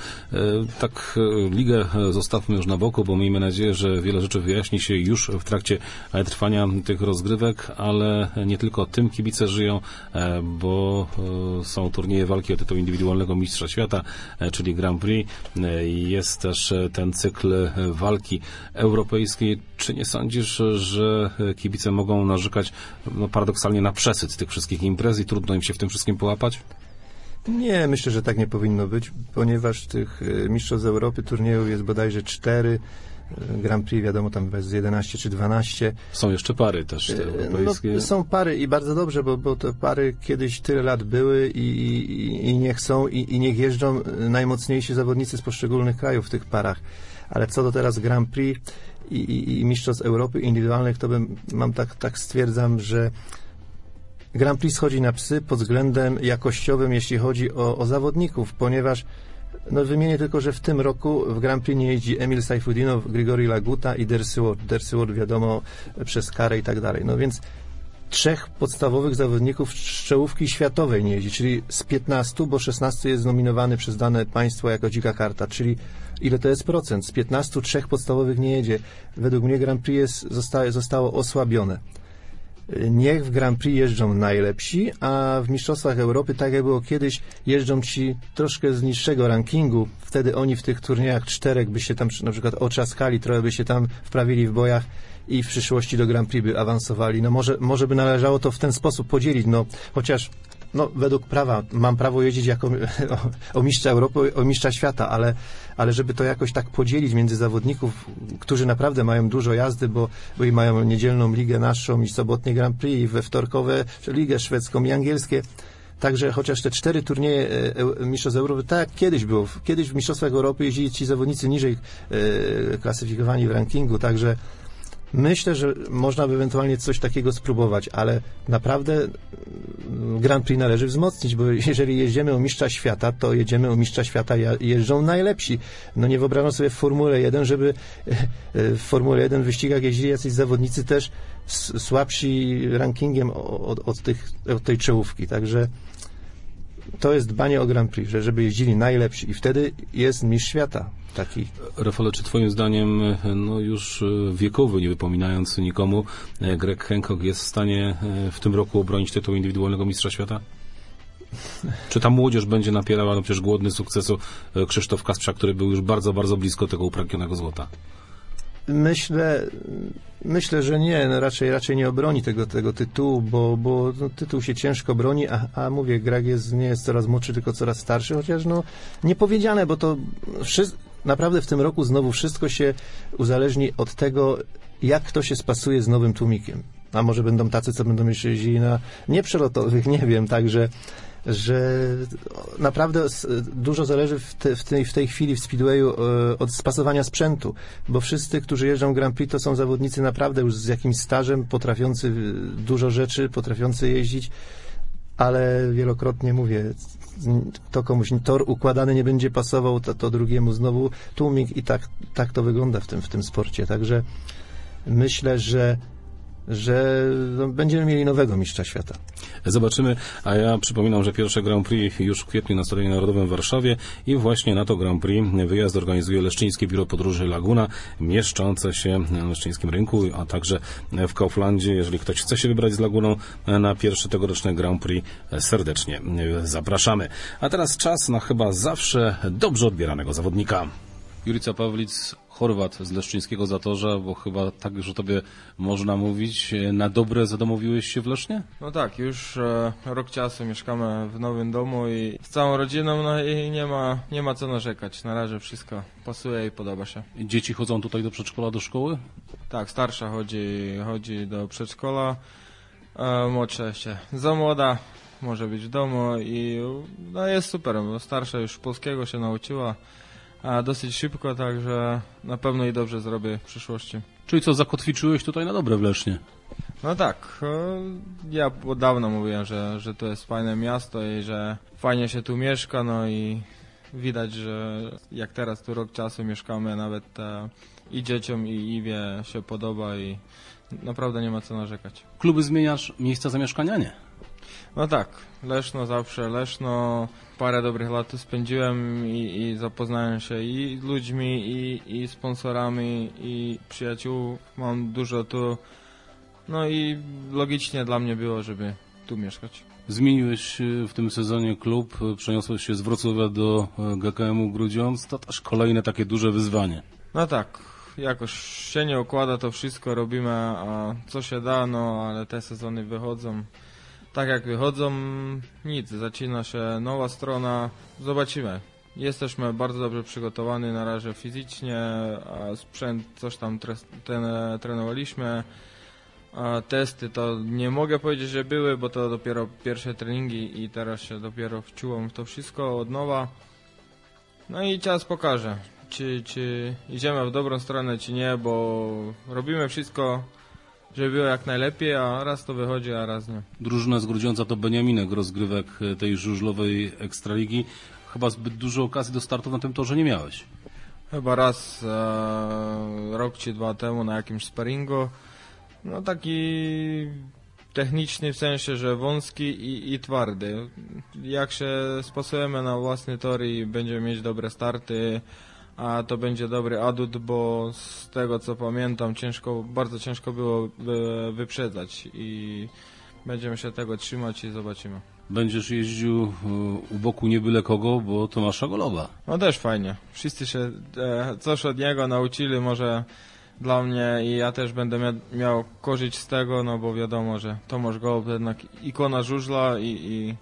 [SPEAKER 5] tak ligę zostawmy już na boku, bo miejmy nadzieję, że wiele rzeczy wyjaśni się już w trakcie trwania tych rozgrywek, ale nie tylko tym kibice żyją, bo są turnieje walki o tytuł indywidualnego mistrza świata, czyli Grand Prix. Jest też ten cykl walki europejskiej. Czy nie sądzisz, że kibice mogą narzekać no, paradoksalnie na przesyt tych wszystkich imprez i trudno im się w tym wszystkim połapać?
[SPEAKER 6] Nie, myślę, że tak nie powinno być, ponieważ tych mistrzostw Europy turniejów jest bodajże cztery. Grand Prix, wiadomo, tam jest jedenaście czy dwanaście.
[SPEAKER 5] Są jeszcze pary też te europejskie.
[SPEAKER 6] No, są pary i bardzo dobrze, bo, bo te pary kiedyś tyle lat były i, i, i niech są i, i niech jeżdżą najmocniejsi zawodnicy z poszczególnych krajów w tych parach. Ale co do teraz Grand Prix i, i, i mistrzostw Europy indywidualnych, to bym, mam tak, tak stwierdzam, że Grand Prix schodzi na psy pod względem jakościowym, jeśli chodzi o, o zawodników, ponieważ no wymienię tylko, że w tym roku w Grand Prix nie jeździ Emil Sajfudinow, Grigori Laguta i Dercy Ward. Dercy Ward wiadomo przez karę i tak dalej. No więc trzech podstawowych zawodników z czołówki światowej nie jeździ, czyli z piętnastu, bo szesnaście jest nominowany przez dane państwo jako dzika karta, czyli ile to jest procent? Z piętnastu trzech podstawowych nie jedzie. Według mnie Grand Prix jest, zostało, zostało osłabione. Niech w Grand Prix jeżdżą najlepsi, a w Mistrzostwach Europy, tak jak było kiedyś, jeżdżą ci troszkę z niższego rankingu. Wtedy oni w tych turniejach czterech by się tam na przykład oczaskali, trochę by się tam wprawili w bojach i w przyszłości do Grand Prix by awansowali. No może, może by należało to w ten sposób podzielić, no chociaż no, według prawa mam prawo jeździć jako o, o mistrza Europy, o mistrza świata, ale, ale żeby to jakoś tak podzielić między zawodników, którzy naprawdę mają dużo jazdy, bo, bo i mają niedzielną ligę naszą i sobotnie Grand Prix i we wtorkowe ligę szwedzką i angielskie. Także chociaż te cztery turnieje e, Mistrzostw Europy, tak jak kiedyś było, kiedyś w Mistrzostwach Europy jeździli ci zawodnicy niżej e, klasyfikowani w rankingu, także myślę, że można by ewentualnie coś takiego spróbować, ale naprawdę Grand Prix należy wzmocnić, bo jeżeli jedziemy o mistrza świata, to jedziemy o mistrza świata, jeżdżą najlepsi. No nie wyobrażam sobie w Formule jeden, żeby w Formule jeden w wyścigach jeździli jacyś zawodnicy też słabsi rankingiem od, od, tych, od tej czołówki. Także to jest dbanie o Grand Prix, że żeby jeździli najlepsi i wtedy jest mistrz świata. Taki.
[SPEAKER 5] Rafale, czy twoim zdaniem no już wiekowy, nie wypominając nikomu, Greg Hancock jest w stanie w tym roku obronić tytuł indywidualnego mistrza świata? Czy ta młodzież będzie napierała, no przecież głodny sukcesu Krzysztof Kasprza, który był już bardzo, bardzo blisko tego upragnionego złota?
[SPEAKER 6] Myślę, myślę, że nie, no raczej, raczej nie obroni tego, tego tytułu, bo, bo no, tytuł się ciężko broni, a, a mówię, Greg jest, nie jest coraz młodszy, tylko coraz starszy, chociaż no niepowiedziane, bo to wszystko, naprawdę w tym roku znowu wszystko się uzależni od tego, jak kto się spasuje z nowym tłumikiem. A może będą tacy, co będą jeszcze jeździli na nieprzelotowych, nie wiem, także że naprawdę dużo zależy w, te, w, tej, w tej chwili w Speedwayu od spasowania sprzętu, bo wszyscy, którzy jeżdżą Grand Prix, to są zawodnicy naprawdę już z jakimś stażem, potrafiący dużo rzeczy, potrafiący jeździć, ale wielokrotnie mówię, to komuś tor układany nie będzie pasował, to, to drugiemu znowu tłumik i tak, tak to wygląda w tym, w tym sporcie. Także myślę, że że no, będziemy mieli nowego mistrza świata.
[SPEAKER 5] Zobaczymy, a ja przypominam, że pierwsze Grand Prix już w kwietniu na Stadionie Narodowym w Warszawie i właśnie na to Grand Prix wyjazd organizuje Leszczyńskie Biuro Podróży Laguna, mieszczące się na Leszczyńskim Rynku, a także w Kauflandzie. Jeżeli ktoś chce się wybrać z Laguną na pierwszy tegoroczny Grand Prix, serdecznie zapraszamy. A teraz czas na chyba zawsze dobrze odbieranego zawodnika.
[SPEAKER 11] Jurica Pawlic, Chorwat z Leszczyńskiego Zatorza, bo chyba tak już o tobie można mówić. Na dobre zadomowiłeś się w Lesznie?
[SPEAKER 8] No tak, już e, rok czasu mieszkamy w nowym domu i z całą rodziną, no i nie ma, nie ma co narzekać. Na razie wszystko pasuje i podoba się.
[SPEAKER 11] Dzieci chodzą tutaj do przedszkola, do szkoły?
[SPEAKER 8] Tak, starsza chodzi, chodzi do przedszkola, a młodsza jeszcze za młoda, może być w domu i no jest super, bo starsza już polskiego się nauczyła. A dosyć szybko, także na pewno i dobrze zrobię w przyszłości.
[SPEAKER 11] Czyli co, zakotwiczyłeś tutaj na dobre w Lesznie?
[SPEAKER 8] No tak, ja od dawna mówiłem, że, że to jest fajne miasto i że fajnie się tu mieszka, no i widać, że jak teraz tu rok czasu mieszkamy, nawet e, i dzieciom, i Iwie się podoba i naprawdę nie ma co narzekać.
[SPEAKER 11] Kluby zmieniasz, miejsca zamieszkania nie?
[SPEAKER 8] No tak, Leszno zawsze, Leszno, parę dobrych lat tu spędziłem i, i zapoznałem się i z ludźmi, i, i sponsorami, i przyjaciół, mam dużo tu, no i logicznie dla mnie było, żeby tu mieszkać.
[SPEAKER 11] Zmieniłeś w tym sezonie klub, przeniosłeś się z Wrocławia do G K M-u Grudziądz, to też kolejne takie duże wyzwanie.
[SPEAKER 8] No tak, jakoś się nie układa to wszystko, robimy, a co się da, no ale te sezony wychodzą. Tak jak wychodzą, nic, zaczyna się nowa strona, zobaczymy. Jesteśmy bardzo dobrze przygotowani na razie fizycznie, a sprzęt coś tam tre, ten, trenowaliśmy, a testy to nie mogę powiedzieć, że były, bo to dopiero pierwsze treningi i teraz się dopiero wczułem w to wszystko od nowa. No i czas pokaże, czy, czy idziemy w dobrą stronę, czy nie, bo robimy wszystko, żeby było jak najlepiej, a raz to wychodzi, a raz nie.
[SPEAKER 11] Drużyna z Grudziądza to beniaminek rozgrywek tej żużlowej Ekstraligi. Chyba zbyt dużo okazji do startów na tym torze nie miałeś.
[SPEAKER 8] Chyba raz e, rok czy dwa temu na jakimś sparingu. No taki
[SPEAKER 12] techniczny w sensie, że wąski i, i twardy. Jak się spasujemy na własny tor i będziemy mieć dobre starty, a to będzie dobry adut, bo z tego co pamiętam, ciężko, bardzo ciężko było wyprzedzać i będziemy się tego trzymać i zobaczymy.
[SPEAKER 11] Będziesz jeździł u boku nie byle kogo, bo Tomasza Goloba.
[SPEAKER 12] No też fajnie. Wszyscy się e, coś od niego nauczyli, może dla mnie i ja też będę mia miał korzyść z tego, no bo wiadomo, że Tomasz Golob jednak ikona żużla i, i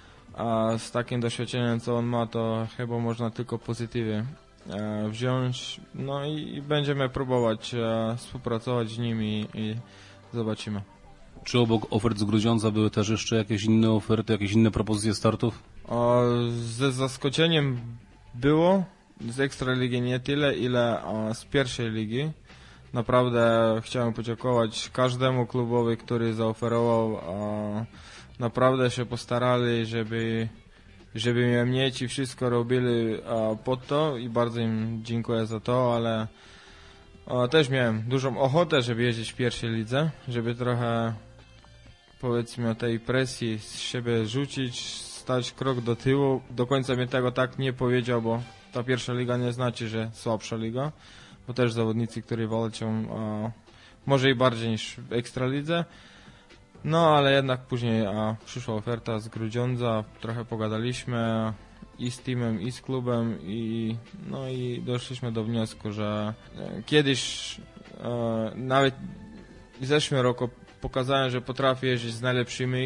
[SPEAKER 12] a z takim doświadczeniem, co on ma, to chyba można tylko pozytywie e, wziąć. No i, i będziemy próbować e, współpracować z nim i, i zobaczymy.
[SPEAKER 11] Czy obok ofert z Grudziądza były też jeszcze jakieś inne oferty, jakieś inne propozycje startów?
[SPEAKER 12] O, ze zaskoczeniem było, z Ekstraligi nie tyle, ile o, z pierwszej ligi. Naprawdę chciałem podziękować każdemu klubowi, który zaoferował. O, naprawdę się postarali, żeby, żeby mnie mieć i wszystko robili o, pod to i bardzo im dziękuję za to, ale o, też miałem dużą ochotę, żeby jeździć w pierwszej lidze, żeby trochę, powiedzmy, tej presji z siebie rzucić, stać krok do tyłu. Do końca mnie tego tak nie powiedział, bo ta pierwsza liga nie znaczy, że słabsza liga, bo też zawodnicy, którzy walczą a, może i bardziej niż w Ekstralidze. No ale jednak później a, przyszła oferta z Grudziądza, trochę pogadaliśmy i z teamem, i z klubem i, no i doszliśmy do wniosku, że e, kiedyś e, nawet w zeszłym roku pokazałem, że potrafię jeździć z najlepszymi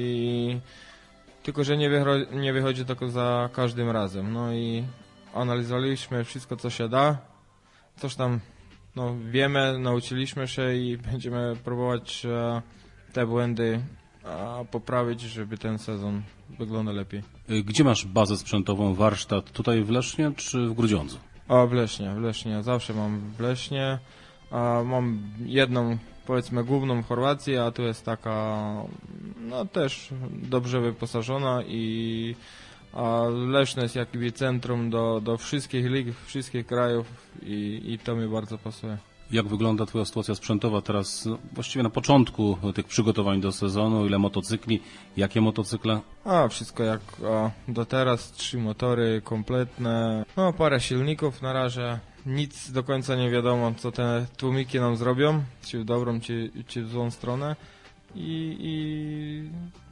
[SPEAKER 12] i tylko, że nie, wychodzi, nie wychodzi to za każdym razem. No i analizowaliśmy wszystko, co się da, coś tam no, wiemy, nauczyliśmy się i będziemy próbować e, te błędy a, poprawić, żeby ten sezon wyglądał lepiej.
[SPEAKER 11] Gdzie masz bazę sprzętową, warsztat? Tutaj w Lesznie czy w Grudziądzu?
[SPEAKER 12] A, w Lesznie, w Lesznie. Zawsze mam w Lesznie. A, mam jedną, powiedzmy, główną w Chorwacji, a tu jest taka, no też dobrze wyposażona i a Leszno jest jakby centrum do, do wszystkich lig, wszystkich krajów i, i to mi bardzo pasuje.
[SPEAKER 11] Jak wygląda twoja sytuacja sprzętowa teraz, no, właściwie na początku tych przygotowań do sezonu? Ile motocykli? Jakie motocykle?
[SPEAKER 12] A, wszystko jak a, do teraz, trzy motory kompletne, no parę silników na razie. Nic do końca nie wiadomo, co te tłumiki nam zrobią, czy w dobrą, czy, czy w złą stronę. I, i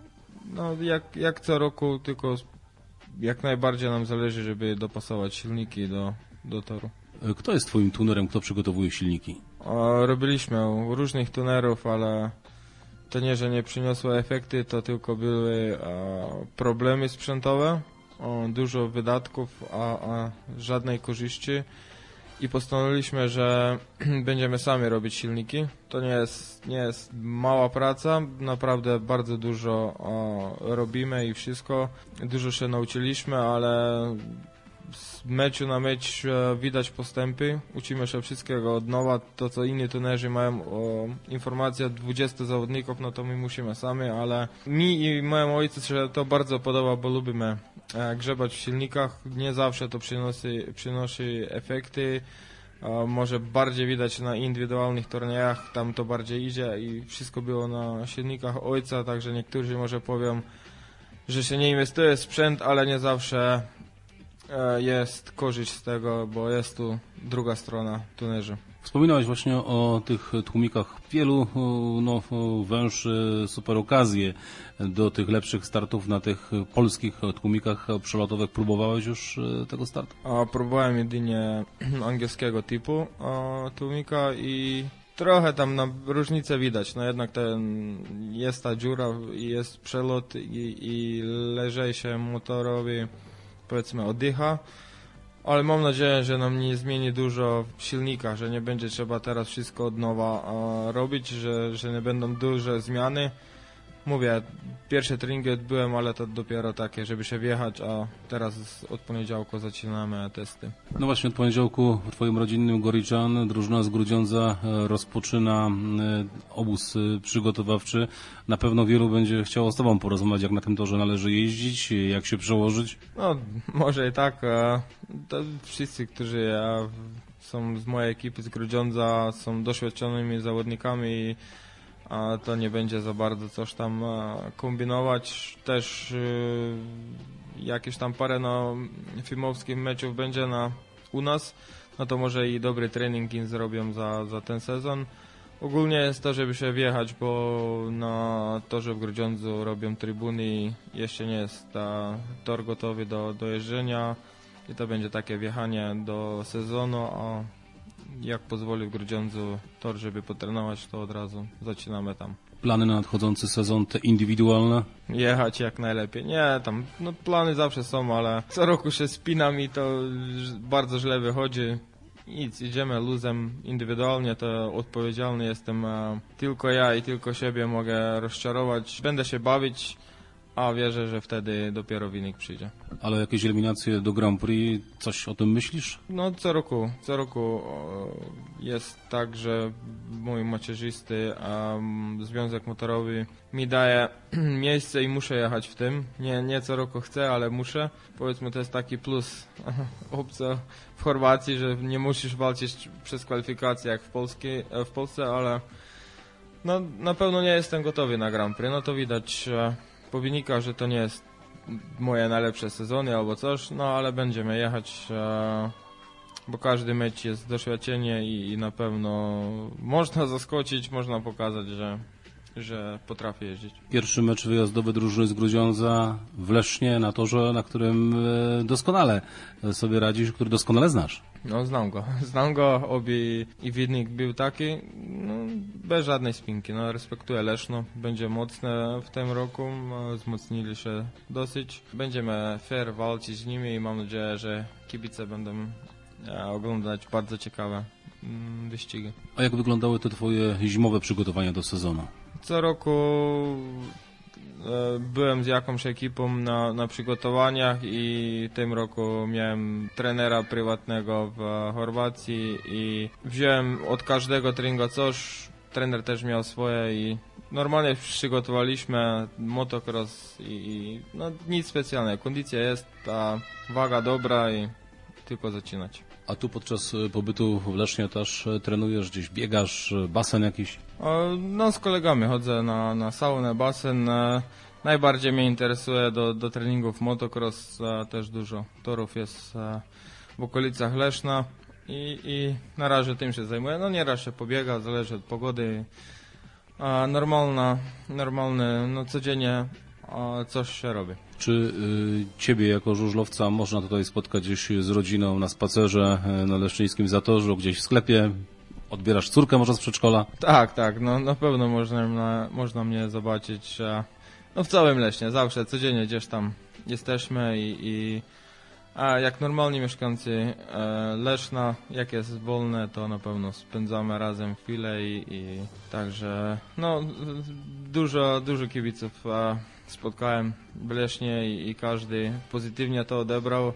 [SPEAKER 12] no jak, jak co roku, tylko jak najbardziej nam zależy, żeby dopasować silniki do, do toru.
[SPEAKER 11] Kto jest twoim tunerem, kto przygotowuje silniki?
[SPEAKER 12] O, robiliśmy różnych tunerów, ale to nie, że nie przyniosło efekty, to tylko były o, problemy sprzętowe, o, dużo wydatków, a, a żadnej korzyści. I postanowiliśmy, że będziemy sami robić silniki. To nie jest, nie jest mała praca, naprawdę bardzo dużo o, robimy i wszystko. Dużo się nauczyliśmy, ale z meczu na mecz e, widać postępy. Uczymy się wszystkiego od nowa. To, co inni trenerzy mają o, informacje od dwudziestu zawodników, no to my musimy sami, ale mi i mojemu ojcu się to bardzo podoba, bo lubimy e, grzebać w silnikach. Nie zawsze to przynosi, przynosi efekty. E, może bardziej widać na indywidualnych turniejach, tam to bardziej idzie i wszystko było na silnikach ojca, także niektórzy może powią, że się nie inwestuje w sprzęt, ale nie zawsze jest korzyść z tego, bo jest tu druga strona tunerzy.
[SPEAKER 11] Wspominałeś właśnie o tych tłumikach. Wielu no, węży super okazje do tych lepszych startów na tych polskich tłumikach przelotowych. Próbowałeś już tego startu?
[SPEAKER 12] A, próbowałem jedynie angielskiego typu a, tłumika i trochę tam na różnicę widać. No jednak ten, jest ta dziura i jest przelot i, i lżejsze motorowi, powiedzmy, oddycha, ale mam nadzieję, że nam nie zmieni dużo w silnikach, że nie będzie trzeba teraz wszystko od nowa a, robić, że, że nie będą duże zmiany. Mówię, pierwsze treningi odbyłem, ale to dopiero takie, żeby się wjechać, a teraz od poniedziałku zaczynamy testy.
[SPEAKER 11] No właśnie, od poniedziałku w twoim rodzinnym Goriczan drużyna z Grudziądza rozpoczyna obóz przygotowawczy. Na pewno wielu będzie chciało z tobą porozmawiać, jak na tym torze należy jeździć, jak się przełożyć.
[SPEAKER 12] No, może i tak. To wszyscy, którzy są z mojej ekipy z Grudziądza, są doświadczonymi zawodnikami i a to nie będzie za bardzo coś tam kombinować. Też jakieś tam parę no, filmowskich meczów będzie na, u nas, no to może i dobry trening im zrobią za, za ten sezon. Ogólnie jest to, żeby się wjechać, bo na torze w Grudziądzu robią trybuny i jeszcze nie jest ta tor gotowy do, do jeżdżenia i to będzie takie wjechanie do sezonu, a jak pozwoli w Grudziądzu tor, żeby potrenować, to od razu zaczynamy tam.
[SPEAKER 11] Plany na nadchodzący sezon, te indywidualne?
[SPEAKER 12] Jechać jak najlepiej. Nie, tam no, plany zawsze są, ale co roku się spinam i to bardzo źle wychodzi. Nic, idziemy luzem indywidualnie, to odpowiedzialny jestem e, tylko ja i tylko siebie mogę rozczarować. Będę się bawić, a wierzę, że wtedy dopiero wynik przyjdzie.
[SPEAKER 11] Ale jakieś eliminacje do Grand Prix, coś o tym myślisz?
[SPEAKER 12] No co roku, co roku jest tak, że mój macierzysty um, Związek Motorowy mi daje miejsce i muszę jechać w tym. Nie, nie co roku chcę, ale muszę. Powiedzmy, to jest taki plus opcja w Chorwacji, że nie musisz walczyć przez kwalifikacje jak w, Polski, w Polsce, ale no, na pewno nie jestem gotowy na Grand Prix. No to widać po wynikach, że to nie jest moje najlepsze sezony albo coś, no ale będziemy jechać, e, bo każdy mecz jest doświadczenie i, i na pewno można zaskoczyć, można pokazać, że, że potrafię jeździć.
[SPEAKER 11] Pierwszy mecz wyjazdowy drużyny z Grudziądza w Lesznie na torze, na którym e, doskonale sobie radzisz, który doskonale znasz.
[SPEAKER 12] No znam go, znam go, obie i wynik był taki, no, bez żadnej spinki, no respektuję Leszno, będzie mocne w tym roku, no, wzmocnili się dosyć, będziemy fair walczyć z nimi i mam nadzieję, że kibice będą e, oglądać bardzo ciekawe mm, wyścigi.
[SPEAKER 11] A jak wyglądały te twoje zimowe przygotowania do sezonu?
[SPEAKER 12] Co roku byłem z jakąś ekipą na, na przygotowaniach i w tym roku miałem trenera prywatnego w Chorwacji i wziąłem od każdego treningu coś, trener też miał swoje i normalnie przygotowaliśmy motocross i, i no, nic specjalnego, kondycja jest, ta waga dobra i tylko zaczynać.
[SPEAKER 11] A tu podczas pobytu w Lesznie też trenujesz, gdzieś biegasz, basen jakiś?
[SPEAKER 12] No z kolegami chodzę na, na saunę, basen. Najbardziej mnie interesuje do, do treningów motocross, też dużo torów jest w okolicach Leszna i, i na razie tym się zajmuję. No nieraz się pobiega, zależy od pogody. A normalna, normalne, no codziennie a coś się robi.
[SPEAKER 11] Czy y, ciebie jako żużlowca można tutaj spotkać gdzieś z rodziną na spacerze na Leszczyńskim Zatorzu, gdzieś w sklepie? Odbierasz córkę może z przedszkola?
[SPEAKER 12] Tak, tak, no na pewno można, na, można mnie zobaczyć no, w całym Lesznie, zawsze, codziennie gdzieś tam jesteśmy i, i a jak normalni mieszkańcy e, Leszna, jak jest wolne, to na pewno spędzamy razem chwilę i, i także no dużo, dużo kibiców e, spotkałem w Lesznie i, i każdy pozytywnie to odebrał.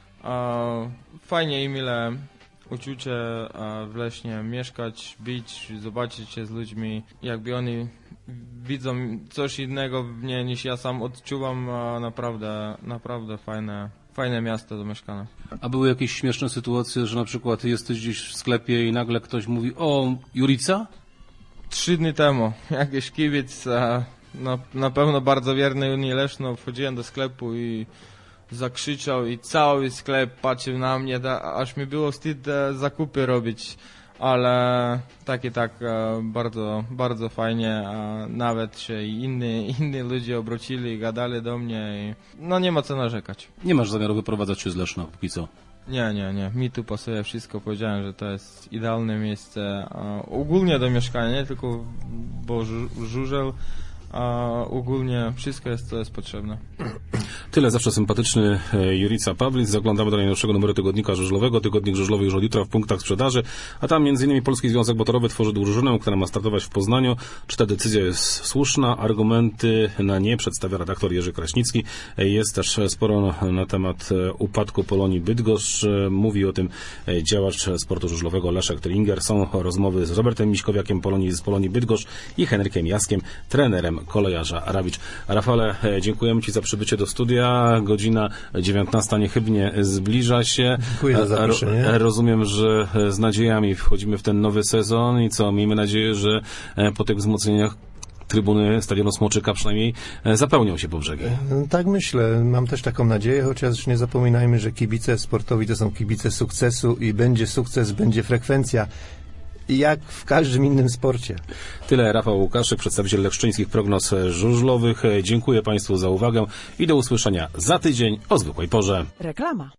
[SPEAKER 12] E, fajnie i mile uczucie w Lesznie mieszkać, być, zobaczyć się z ludźmi, jakby oni widzą coś innego w mnie niż ja sam odczuwam, a naprawdę, naprawdę fajne, fajne miasto do mieszkania.
[SPEAKER 11] A były jakieś śmieszne sytuacje, że na przykład jesteś gdzieś w sklepie i nagle ktoś mówi: o, Jurica?
[SPEAKER 12] Trzy dni temu jakiś kibic, na, na pewno bardzo wierny Unii Leszno, wchodziłem do sklepu i zakrzyczał i cały sklep patrzył na mnie, da, aż mi było wstyd e, zakupy robić, ale tak i tak e, bardzo, bardzo fajnie, a nawet się i inni, inni ludzie obrócili i gadali do mnie i no nie ma co narzekać.
[SPEAKER 11] Nie masz zamiaru wyprowadzać się z Leszna póki co?
[SPEAKER 12] Nie, nie, nie. Mi tu pasuje wszystko. Powiedziałem, że to jest idealne miejsce a, ogólnie do mieszkania, nie tylko bo żużel, a ogólnie wszystko jest, co jest potrzebne.
[SPEAKER 5] Tyle zawsze sympatyczny Jurica Pawlic. Zaglądamy do najnowszego numeru tygodnika żużlowego. Tygodnik żużlowy już od jutra w punktach sprzedaży, a tam między innymi Polski Związek Motorowy tworzy drużynę, która ma startować w Poznaniu. Czy ta decyzja jest słuszna? Argumenty na nie przedstawia redaktor Jerzy Kraśnicki. Jest też sporo na temat upadku Polonii Bydgoszcz. Mówi o tym działacz sportu żużlowego Leszek Trillinger. Są rozmowy z Robertem Miśkowiakiem Polonii, z Polonii Bydgoszcz i Henrykiem Jaskiem, trenerem kolejarza Rawicz. Rafale, dziękujemy Ci za przybycie do studia. Godzina dziewiętnasta niechybnie zbliża się.
[SPEAKER 6] Dziękuję za zaproszenie.
[SPEAKER 5] Rozumiem, że z nadziejami wchodzimy w ten nowy sezon i co, miejmy nadzieję, że po tych wzmocnieniach trybuny Stadionu Smoczyka przynajmniej zapełnią się po brzegi.
[SPEAKER 6] Tak myślę. Mam też taką nadzieję, chociaż nie zapominajmy, że kibice sportowi to są kibice sukcesu i będzie sukces, będzie frekwencja. Jak w każdym innym sporcie.
[SPEAKER 5] Tyle Rafał Łukaszek, przedstawiciel leszczyńskich prognoz żużlowych. Dziękuję Państwu za uwagę i do usłyszenia za tydzień o zwykłej porze.
[SPEAKER 3] Reklama.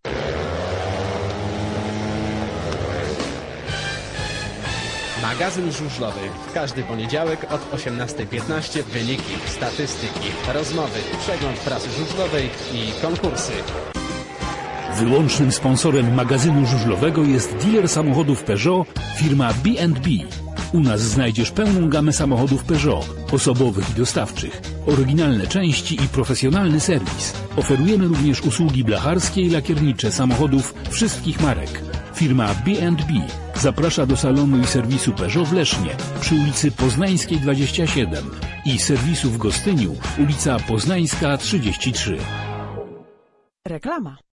[SPEAKER 1] Magazyn żużlowy. W każdy poniedziałek od osiemnastej piętnaście wyniki, statystyki, rozmowy, przegląd prasy żużlowej i konkursy.
[SPEAKER 2] Wyłącznym sponsorem magazynu żużlowego jest dealer samochodów Peugeot, firma B and B. U nas znajdziesz pełną gamę samochodów Peugeot, osobowych i dostawczych, oryginalne części i profesjonalny serwis. Oferujemy również usługi blacharskie i lakiernicze samochodów wszystkich marek. Firma B and B zaprasza do salonu i serwisu Peugeot w Lesznie przy ulicy Poznańskiej dwadzieścia siedem i serwisu w Gostyniu, ulica Poznańska trzydzieści trzy.
[SPEAKER 3] Reklama.